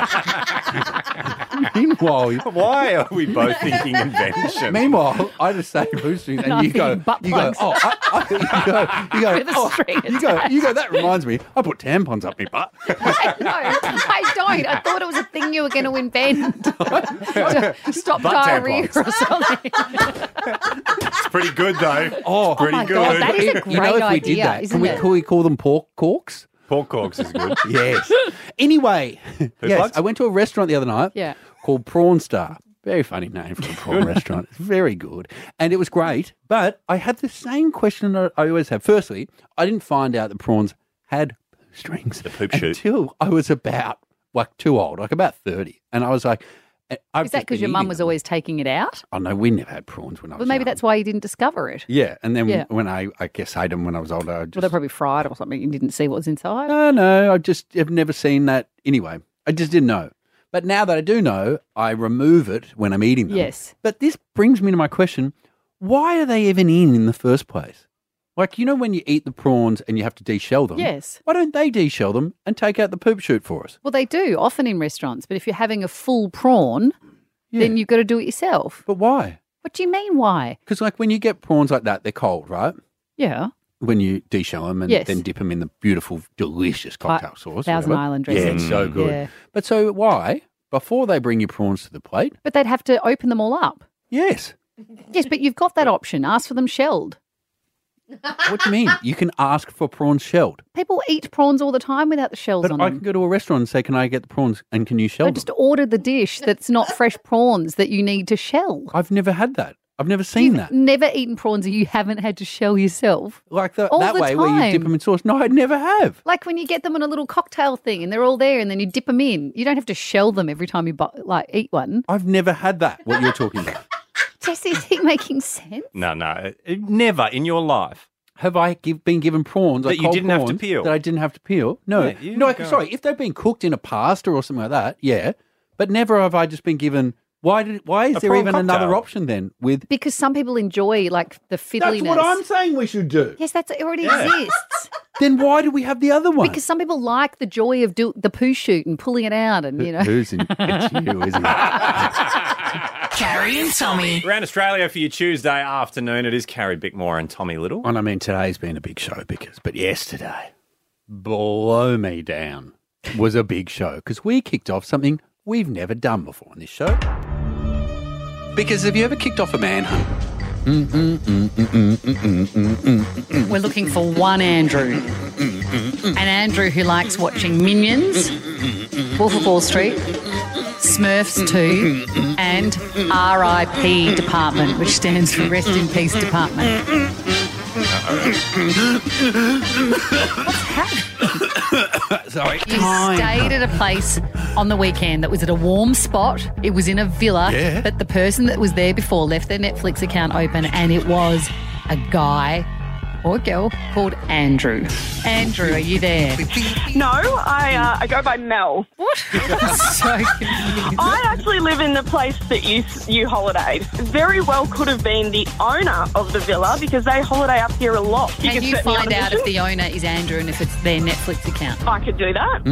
Meanwhile, Why are we both thinking invention? meanwhile, I just say boostring, and I'm you go, thinking butt you go, plugs. oh, I, I, you go, you go, With a oh, string you go, you go. That reminds me, I put tampons up my butt. No, I don't. I thought it was a thing you were going to invent. to stop Butt diarrhea tampons. or something. It's pretty good though. Oh, pretty my good. God, that is a you know, great if we idea, did that, isn't can we, it? can we call them pork corks? Pork corks is good. Yes. Anyway, yes, plugs? I went to a restaurant the other night Yeah. called Prawn Star. Very funny name for a prawn restaurant. It's very good. And it was great. But I had the same question that I always have. Firstly, I didn't find out the prawns had strings. The poop shoot. Until I was about, like, too old, like about thirty. And I was like, I've Is that just because been your mum eating was them. always taking it out? Oh, no, we never had prawns when I was Well, maybe young. that's why you didn't discover it. Yeah, and then Yeah. when I, I guess, ate them when I was older, I just... Well, they're probably fried or something. You didn't see what was inside. No, no, I just have never seen that. Anyway, I just didn't know. But now that I do know, I remove it when I'm eating them. Yes. But this brings me to my question. Why are they even in in the first place? Like, you know when you eat the prawns and you have to de-shell them? Yes. Why don't they de-shell them and take out the poop chute for us? Well, they do, often in restaurants. But if you're having a full prawn, then you've got to do it yourself. But why? What do you mean, why? Because, like, when you get prawns like that, they're cold, right? Yeah. When you de-shell them and Yes. then dip them in the beautiful, delicious cocktail sauce. Thousand whatever. Island Yeah, dressing. it's so good. Yeah. But so why, before they bring your prawns to the plate? But they'd have to open them all up. Yes. Yes, but you've got that option. Ask for them shelled. What do you mean? You can ask for prawns shelled. People eat prawns all the time without the shells But on I them. can go to a restaurant and say, can I get the prawns and can you shell I them? just order the dish that's not fresh prawns that you need to shell. I've never had that. I've never seen You've that. never eaten prawns that you haven't had to shell yourself. Like the, all that the way where you dip time. them in sauce. No, I never have. Like when you get them in a little cocktail thing and they're all there and then you dip them in. You don't have to shell them every time you bu- like eat one. I've never had that, what you're talking about. Jesse, is it making sense? No, no, it- it- never in your life. Have I give, been given prawns That like you cold didn't have to prawns peel? That I didn't have to peel? No. Yeah, you no, I- go. sorry, if they've been cooked in a pasta or something like that, yeah. But never have I just been given... Why did? Why is A there prawn even cocktail. another option then with... Because some people enjoy like the fiddliness. That's what I'm saying we should do. Yes, that's it already Yeah. exists. Then why do we have the other one? Because some people like the joy of do- the poo shoot and pulling it out and, you know. Who's in... It's you, isn't it? Carrie and Tommy. Around Australia for your Tuesday afternoon, it is Carrie Bickmore and Tommy Little. And I mean, today's been a big show because, but yesterday, blow me down, was a big show because we kicked off something we've never done before on this show. Because have you ever kicked off a manhunt? Mm, mm, mm, mm, mm, mm, mm, mm, mm. We're looking for one Andrew. An Andrew who likes watching Minions, Wolf of Wall Street, Smurfs two, and R I P Department, which stands for Rest in Peace Department. Sorry. You stayed at a place on the weekend that was at a warm spot. It was in a villa, Yeah. but the person that was there before left their Netflix account open, and it was a guy or girl called Andrew. Andrew, are you there? No, I uh, I go by Mel. What? So confused. I actually live in the place that you you holidayed. Very well could have been the owner of the villa because they holiday up here a lot. Can can you set me on find a out if mission. the owner is Andrew and if it's their Netflix account? I could do that.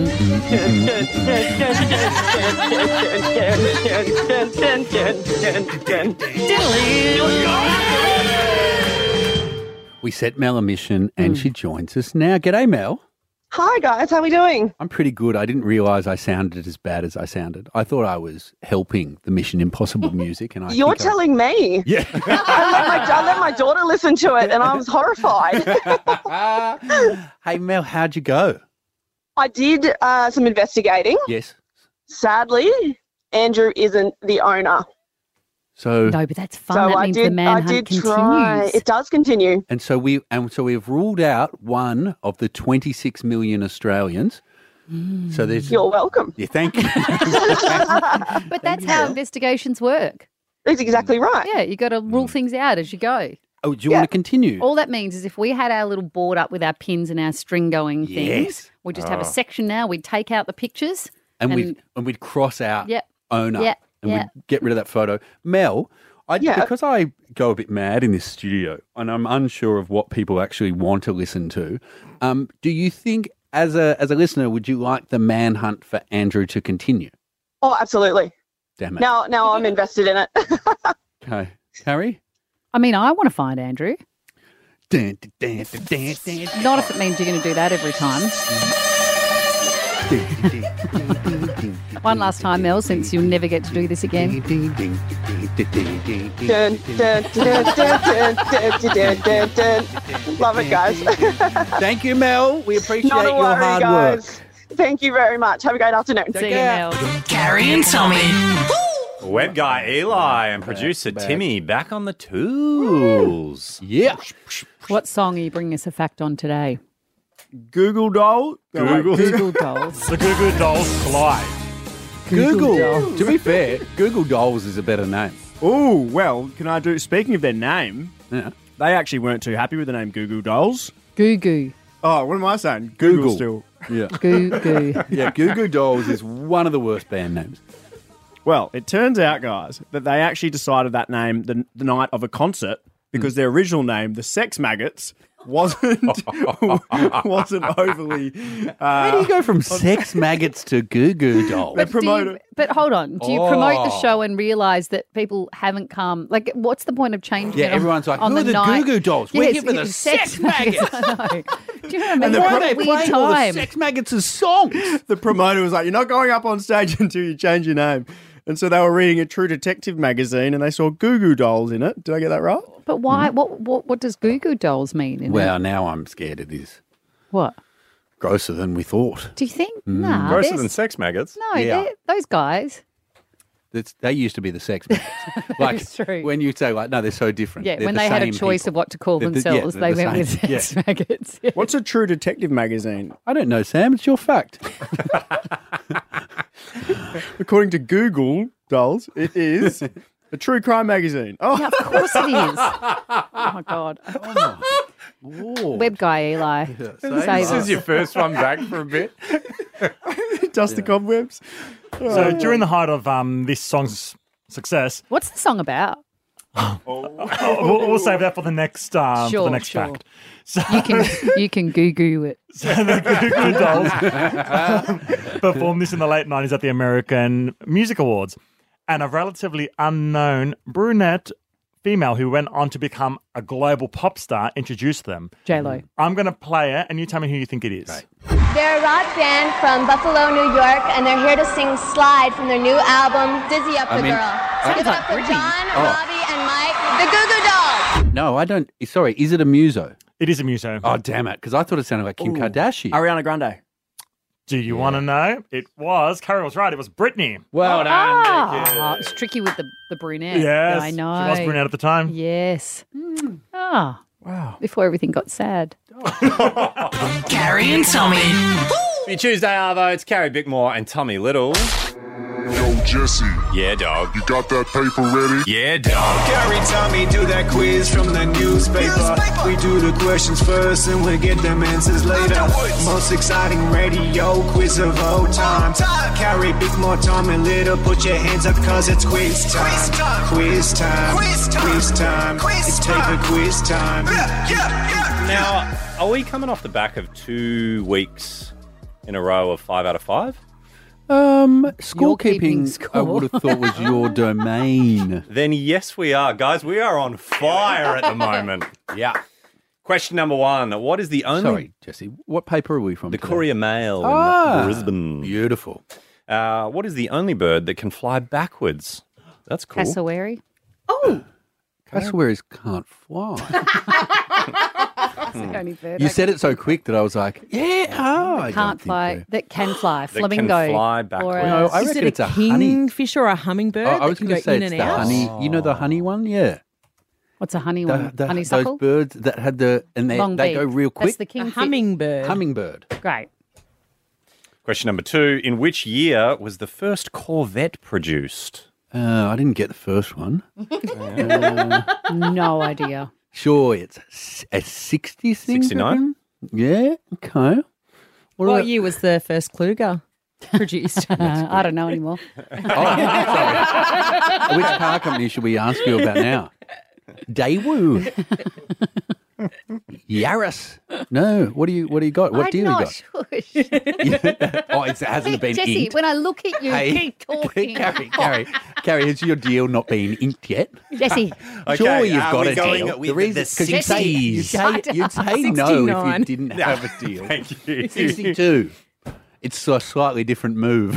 We set Mel a mission and she joins us now. G'day, Mel. Hi guys, how are we doing? I'm pretty good. I didn't realise I sounded as bad as I sounded. I thought I was helping the Mission Impossible music. and I You're think I- telling me. Yeah. I, let my, I let my daughter listen to it and I was horrified. Hey, Mel, how'd you go? I did uh, some investigating. Yes. Sadly, Andrew isn't the owner. So No, but that's fun. So that I means did, the manhunt I did continues. try. It does continue. and so we and so we've ruled out one of the twenty-six million Australians. So there's You're welcome. Yeah, thank you. But that's how investigations work. That's exactly right. Yeah, you got to rule things out as you go. Oh, do you want to continue? All that means is if we had our little board up with our pins and our string going things, Yes. we just have Oh. a section now. We'd take out the pictures. and we'd and we'd cross out Yep. owner Yep. and Yep. we'd get rid of that photo. Mel, I, Yeah. because I go a bit mad in this studio and I'm unsure of what people actually want to listen to. Um, do you think, as a as a listener, would you like the manhunt for Andrew to continue? Oh, absolutely. Damn it. Now, now I'm invested in it. Okay, Carrie. I mean, I want to find Andrew. Dun, dun, dun, dun, dun, dun. Not if it means you're going to do that every time. One last time, Mel, since you'll never get to do this again. Dun, dun, dun, dun, dun, dun, dun, dun, dun. Love it, guys. Thank you, Mel. We appreciate Not a your worry, hard guys. work. Thank you very much. Have a great afternoon. See you, Mel. Carrie and Tommy. Web guy Eli and producer Timmy back on the tools. Yeah. What song are you bringing us a fact on today? Google doll. Google. Google dolls. The Google Dolls collide. Google. Dolls. To be fair, Google Dolls is a better name. Oh, well, can I do... Speaking of their name, Yeah. they actually weren't too happy with the name Goo Goo Dolls. Goo Goo. Oh, what am I saying? Google, Google. still. Yeah. Goo Goo. Yeah, Goo Goo Dolls is one of the worst band names. Well, it turns out, guys, that they actually decided that name the, the night of a concert because their original name, the Sex Maggots, wasn't wasn't overly. Uh, How do you go from Sex Maggots to Goo Goo Dolls? They Do you- promoted. but hold on. Do you promote the Oh. show and realise that people haven't come? Like, what's the point of changing Yeah, it on, everyone's like, on who the are the night? Goo Goo Dolls? We're Yes, here for the yes, Sex Maggots. I know. Do you know what I mean? And What why a they weird playing all the time. Sex Maggots' songs? The promoter was like, "You're not going up on stage until you change your name." And so they were reading a True Detective magazine, and they saw Goo Goo Dolls in it. Did I get that right? But why? What, what What does Goo Goo Dolls mean? In Well, it? now I'm scared it is What? grosser than we thought. Do you think? Mm. Nah. Grosser there's- than sex maggots. No, Yeah. they're- those guys. That's, they used to be the Sex Maggots. Like It's true. when you say like, no, they're so different. Yeah, They're when the they had a same choice people. of what to call They're the- yeah, themselves, they're they the went same. with Yeah. sex maggots. Yeah. What's a True Detective magazine? I don't know, Sam. It's your fact. According to Google Dolls, it is a true crime magazine. Oh, Yeah, of course it is. Oh my god. Web guy Eli. This Save is us. your first one back for a bit. dust the cobwebs. So during the height of um, this song's success, What's the song about? we'll, we'll save that for the next um, for Sure, the next sure. fact. So, You can you can goo goo it. so the Goo Goo Dolls performed this in the late nineties at the American Music Awards, and a relatively unknown brunette female who went on to become a global pop star introduced them. J Lo. I'm going to play it, and you tell me who you think it is. They're a rock band from Buffalo, New York, and they're here to sing Slide from their new album, Dizzy Up I the mean, Girl. I- Give it up for Britney. John, Oh. Robbie, and Mike, the Goo Goo Dolls. No, I don't. Sorry, is it a muso? It is a muso. Oh, damn it. Because I thought it sounded like Kim Kardashian. Ariana Grande. Do you want to know? It was. Carrie was right. It was Britney. Well done. Ah, it's tricky with the, the brunette. Yes. I know. She was brunette at the time. Yes. Ah. Wow. Before everything got sad. Carrie and Tommy. Your Tuesday Arvo, it's Carrie Bickmore and Tommy Little. Yo, Jesse. Yeah, dog. You got that paper ready? Yeah, dog. Carrie, Tommy, do that quiz from the newspaper. We do the questions first and we get them answers later. Most exciting radio quiz of all time. Carrie, Bickmore, Tommy Little, put your hands up cause it's quiz time. Quiz time. Quiz time. Quiz time. It's paper quiz time. Now, are we coming off the back of two weeks in a row of five out of five? Um, You're keeping scorekeeping, I score. would have thought was your domain. Then yes, we are. Guys, we are on fire at the moment. Yeah. Question number one. What is the only... Sorry, Jesse. What paper are we from? The today? Courier Mail Ah, in Brisbane. Beautiful. Uh, what is the only bird that can fly backwards? That's cool. Cassowary. Cassowaries can't fly. That's the only bird. You I said it so quick that I was like, yeah, oh, I don't can't think fly. so. That can fly. That can Flamingo. fly Or backwards. a- No, I Is reckon it it's a a honey. kingfisher or a hummingbird? Oh, I was that can going to go say in it's and the out? honey. You know the honey one? Yeah. What's a honey The, one? the, Honeysuckle? those birds that had the, and they, Long they beak. go real That's quick. the A king. hummingbird. Hummingbird. Great. Question number two. In which year was the first Corvette produced? Uh, I didn't get the first one. No idea. Sure, it's s- a sixties thing. sixty-nine? Yeah, okay. What What about- year was the first Kluger produced? I don't know anymore. Oh, sorry. Which car company should we ask you about now? Daewoo. Yaris. No. What do you What do you got? What I'm deal you not got? shush. Oh, it's, it hasn't been Jesse, inked. when I look at you, Hey, keep talking. Carrie, Carrie, Carrie, has your deal not been inked yet? Jesse. Sure, you've are got we a going deal. with The reason, the because you'd say, you'd sixties? say, you'd say no if sixty-nine. you didn't have a deal. Thank you. sixty-two. It's a slightly different move.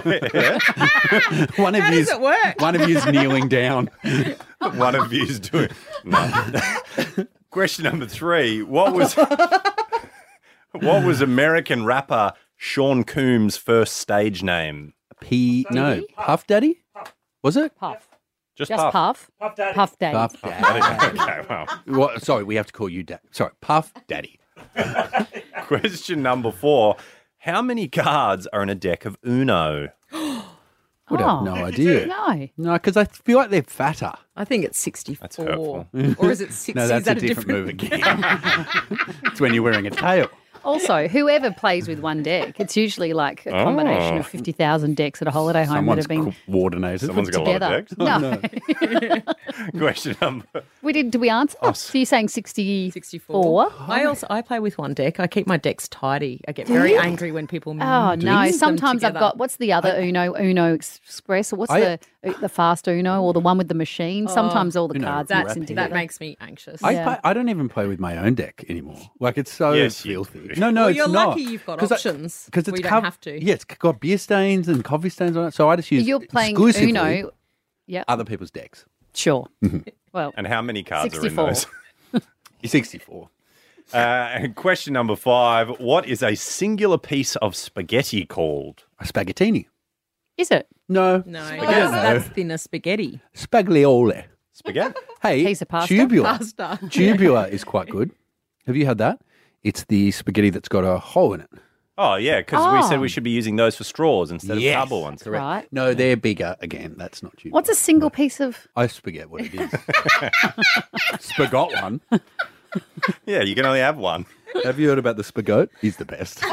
one of How you's does it work? one of you's kneeling down. One of you's doing. No. Question number three. What was what was American rapper Sean Combs' first stage name? P no Puff Daddy. Was it? Puff. Just, Just Puff. Puff. Puff Daddy. Puff Daddy. Puff Daddy. Okay, well. What, sorry, we have to call you Dad. Sorry, Puff Daddy. Question number four. How many cards are in a deck of Uno? Would Oh, have no idea. No. No, because I feel like they're fatter. I think it's sixty-four. That's hurtful. Or is it sixty? No, that's is that a different move again. It's when you're wearing a tail. Also, whoever plays with one deck, it's usually like a combination Oh. of fifty thousand decks at a holiday home Someone's that have been coordinated. Someone's put got a lot together. of decks. No. Question number. we did. Did we answer? so you're saying sixty-four? sixty-four. I also I play with one deck. I keep my decks tidy. I get very you? angry when people Oh mix no! them Sometimes I've together. got what's the other Uno Uno Express or what's I- the the fast Uno or the one with the machine? Sometimes all the Uno cards that- mix in that together. That makes me anxious. I, Yeah. play, I don't even play with my own deck anymore. Like, it's so Yes, you filthy. do. No, no, Well, it's you're not. lucky you've got 'Cause I- options Because where it's you don't cov- have to. Yeah, it's got beer stains and coffee stains on it. So I just use You're playing exclusively Uno. Yeah, other people's decks. sure. Well, And how many cards sixty-four. are in those? sixty-four. Uh, and question number five. What is a singular piece of spaghetti called? A spaghettini. Is it? No. No, I don't that's, know. that's thinner spaghetti. Spagliole. Spaghetti? Hey, Piece of pasta? tubular. Pasta. Tubular is quite good. Have you had that? It's the spaghetti that's got a hole in it. Oh, yeah, because we said Oh. we should be using those for straws instead Yes. of cardboard ones. Correct. Right. No, they're bigger. Again, that's not tubular. What's a single piece of? I forget what it is. Spagot one. Yeah, you can only have one. Have you heard about the spagot? He's the best.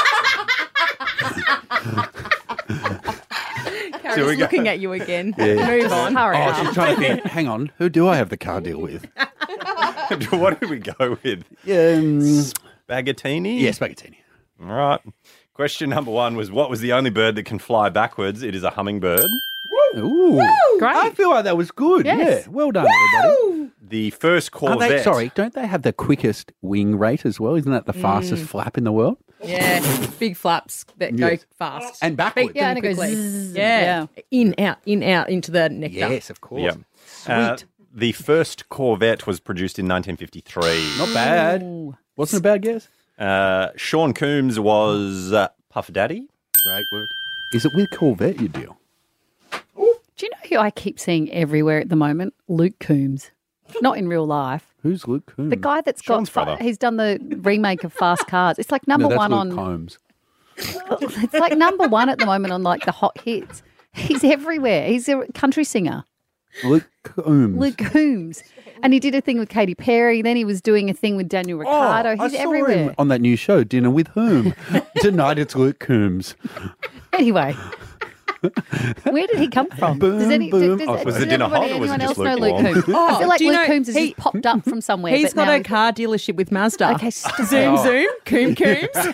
Carrie's we go. looking at you again. Yeah. Move on. Hurry Oh, up. she's trying to think. Hang on. Who do I have the car deal with? What did we go with? Um, Spaghettini? yeah, spaghettini. All right. Question number one was, what was the only bird that can fly backwards? It is a hummingbird. Ooh. Great. I feel like that was good. Yes. Yeah. Well done, everybody. The first Are Corvette. they, sorry, don't they have the quickest wing rate as well? Isn't that the fastest flap in the world? Yeah, big flaps that go Yes. fast. And backwards. Yeah, and it goes quickly. zzz. Yeah. In, out, in, out, into the nectar. Yes, of course. Yeah. Uh, the first Corvette was produced in nineteen fifty-three. Not bad. Wasn't a bad guess. Uh, Sean Coombs was uh, Puff Daddy. Great work. Is it with Corvette you deal? Do you know who I keep seeing everywhere at the moment? Luke Coombs. Not in real life. Who's Luke Coombs? The guy that's Sean's got, brother. he's done the remake of Fast Cars. It's like number no, that's one Luke on, Combs. it's like number one at the moment on like the hot hits. He's everywhere. He's a country singer. Luke Combs. Luke Coombs. And he did a thing with Katy Perry. Then he was doing a thing with Daniel Ricciardo. Oh, I He's saw everywhere. him on that new show, Dinner with Whom. Tonight it's Luke Combs. Anyway. Where did he come from? Boom, does any, boom. does, Oh, does was the dinner anybody- hot or was it anyone just else know lukewarm? Luke Coombs? I Oh, feel like do you Luke know, Coombs has he- just popped up from somewhere. He's but got now a car dealership with Mazda. Okay, stop. Zoom, Oh. zoom, Coom, Coombs.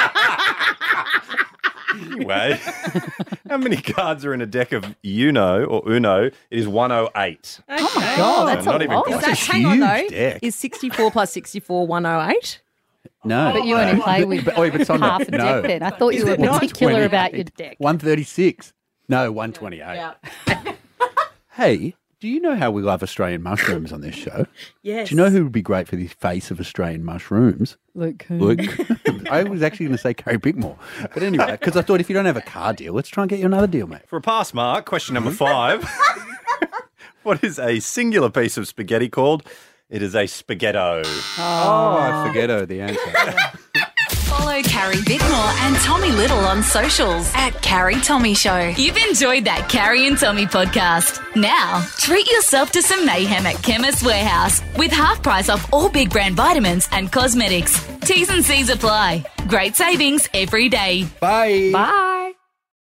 Anyway, how many cards are in a deck of Uno or Uno? It is one oh eight. Oh my God, that's not a even lot. close. Is that, That's a hang on though, huge deck. is sixty-four plus sixty-four one oh eight? No. But you only play with But- oh, but it's on half the- a no. deck then. I thought you Is were it not particular about your twenty-eight? deck. one thirty-six. No, one twenty-eight. Hey, do you know how we love Australian mushrooms on this show? Yes. Do you know who would be great for the face of Australian mushrooms? Luke Coombs. Luke. I was actually going to say Carrie Bickmore. But anyway, because I thought if you don't have a car deal, let's try and get you another deal, mate. For a pass mark, question number five. What is a singular piece of spaghetti called? It is a spaghetto. Oh, I forget oh, the answer. Follow Carrie Bickmore and Tommy Little on socials at Carrie Tommy Show. You've enjoyed that Carrie and Tommy podcast. Now, treat yourself to some mayhem at Chemist Warehouse with half price off all big brand vitamins and cosmetics. T's and C's apply. Great savings every day. Bye. Bye.